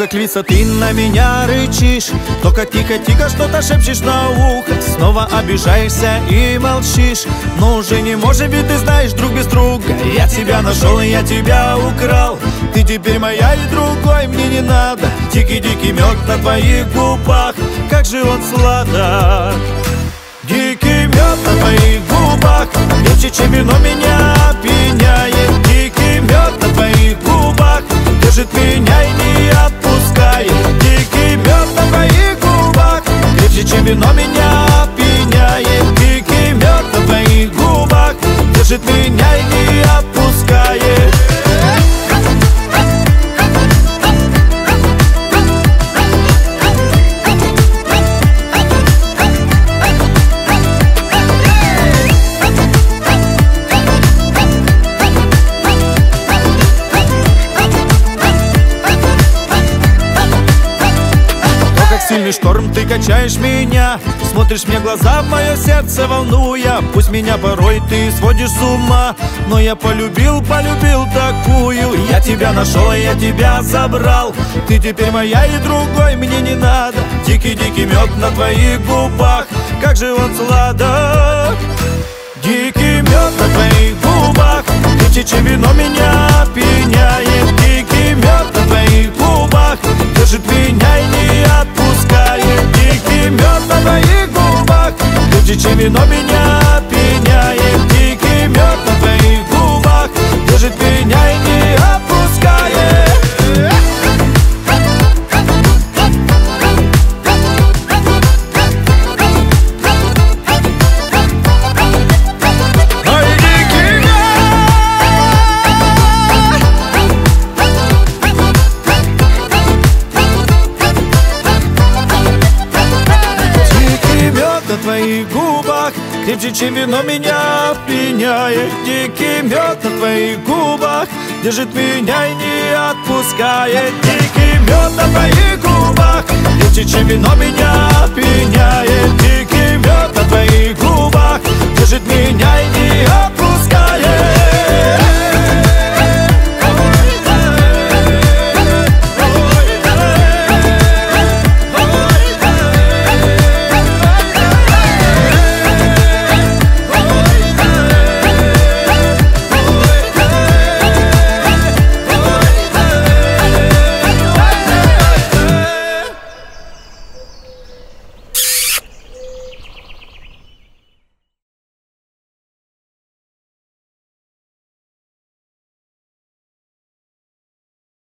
как лиса ты на меня рычишь, только тихо-тихо что-то шепчешь на ухо. Снова обижаешься и молчишь, но уже не можем, ведь ты знаешь, друг без друга. Я тебя нашел и я тебя украл, ты теперь моя и другой мне не надо. Дикий-дикий мед на твоих губах, как же он сладок. Дикий мед на твоих губах, легче, чем вино, меня опьяняет. Дикий мед на твоих губах держит меня и не отпускает. Дикий мед на твоих губах, легче, чем вино, меня опьяняет. Дикий мед на твоих губах держит меня и не отпускает. Сильный шторм, ты качаешь меня, смотришь мне в глаза, в мое сердце волнуя. Пусть меня порой ты сводишь с ума, но я полюбил такую. Я тебя нашел, я тебя забрал, ты теперь моя и другой мне не надо. Дикий-дикий мед на твоих губах, как же он сладок. Дикий мед на твоих губах, легче, чем вино, меня опьяняет. Дикий мед на твоих губах держит меня и не отпускает. Дикий мед на твоих губах, легче, чем вино, меня опьяняет. Дикий мед на твоих губах держит меня и не отпускает. На твоих губах крепче, чем вино, меня опьяняет. Дикий мед на твоих губах держит меня и не отпускает. Дикий мед на твоих губах легче, чем вино, меня опьяняет.